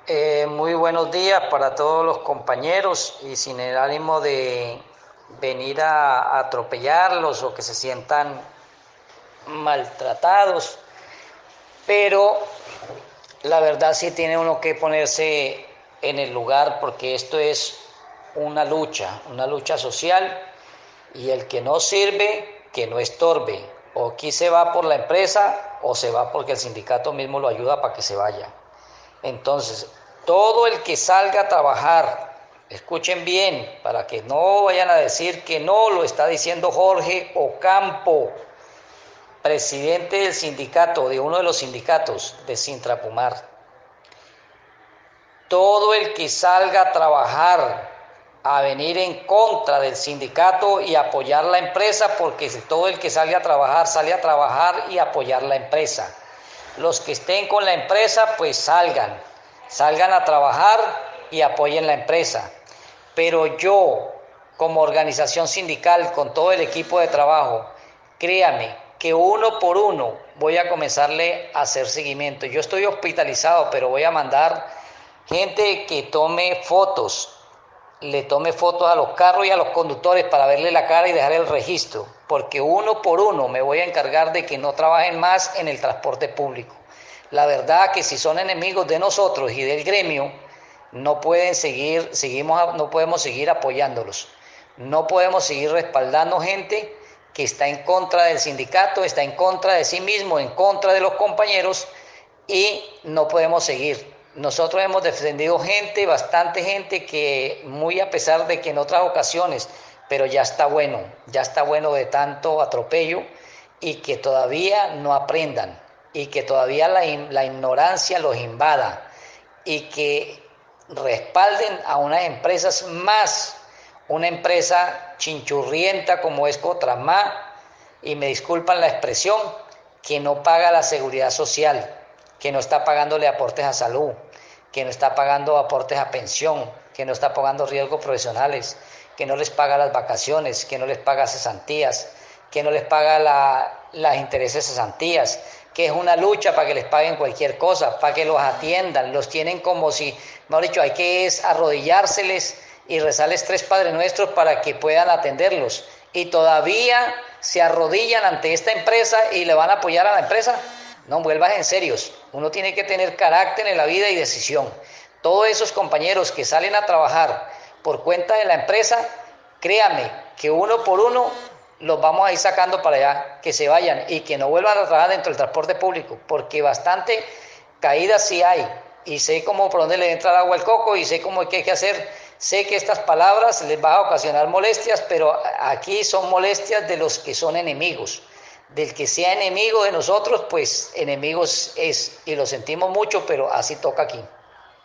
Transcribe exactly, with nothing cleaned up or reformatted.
Eh, muy buenos días para todos los compañeros y sin el ánimo de venir a, a atropellarlos o que se sientan maltratados, pero la verdad sí tiene uno que ponerse en el lugar porque esto es una lucha, una lucha social y el que no sirve, que no estorbe. O aquí se va por la empresa o se va porque el sindicato mismo lo ayuda para que se vaya. Entonces, todo el que salga a trabajar, escuchen bien, para que no vayan a decir que no, lo está diciendo Jorge Ocampo, presidente del sindicato, de uno de los sindicatos de Sintrapumar. Todo el que salga a trabajar, a venir en contra del sindicato y apoyar la empresa, porque todo el que salga a trabajar, sale a trabajar y apoyar la empresa. Los que estén con la empresa, pues salgan, salgan a trabajar y apoyen la empresa. Pero yo, como organización sindical, con todo el equipo de trabajo, créame que uno por uno voy a comenzarle a hacer seguimiento. Yo estoy hospitalizado, pero voy a mandar gente que tome fotos, le tome fotos a los carros y a los conductores para verle la cara y dejar el registro, porque uno por uno me voy a encargar de que no trabajen más en el transporte público. La verdad que si son enemigos de nosotros y del gremio, no pueden seguir, seguimos, no podemos seguir apoyándolos. No podemos seguir respaldando gente que está en contra del sindicato, está en contra de sí mismo, en contra de los compañeros, y no podemos seguir. Nosotros hemos defendido gente, bastante gente, que muy a pesar de que en otras ocasiones, pero ya está bueno, ya está bueno de tanto atropello y que todavía no aprendan y que todavía la, la ignorancia los invada y que respalden a unas empresas más, una empresa chinchurrienta como es Cotramá, y me disculpan la expresión, que no paga la seguridad social, que no está pagándole aportes a salud, que no está pagando aportes a pensión, que no está pagando riesgos profesionales, que no les paga las vacaciones, que no les paga cesantías, que no les paga la, las intereses cesantías, que es una lucha para que les paguen cualquier cosa, para que los atiendan, los tienen como si, mejor dicho, hay que es arrodillárseles y rezarles tres Padre Nuestros para que puedan atenderlos. Y todavía se arrodillan ante esta empresa y le van a apoyar a la empresa. No vuelvas en serios. Uno tiene que tener carácter en la vida y decisión. Todos esos compañeros que salen a trabajar por cuenta de la empresa, créame que uno por uno los vamos a ir sacando para allá, que se vayan y que no vuelvan a trabajar dentro del transporte público, porque bastante caídas sí hay, y sé cómo por dónde le entra el agua al coco y sé cómo qué hay que hacer. Sé que estas palabras les van a ocasionar molestias, pero aquí son molestias de los que son enemigos. Del que sea enemigo de nosotros, pues enemigos es, y lo sentimos mucho, pero así toca aquí.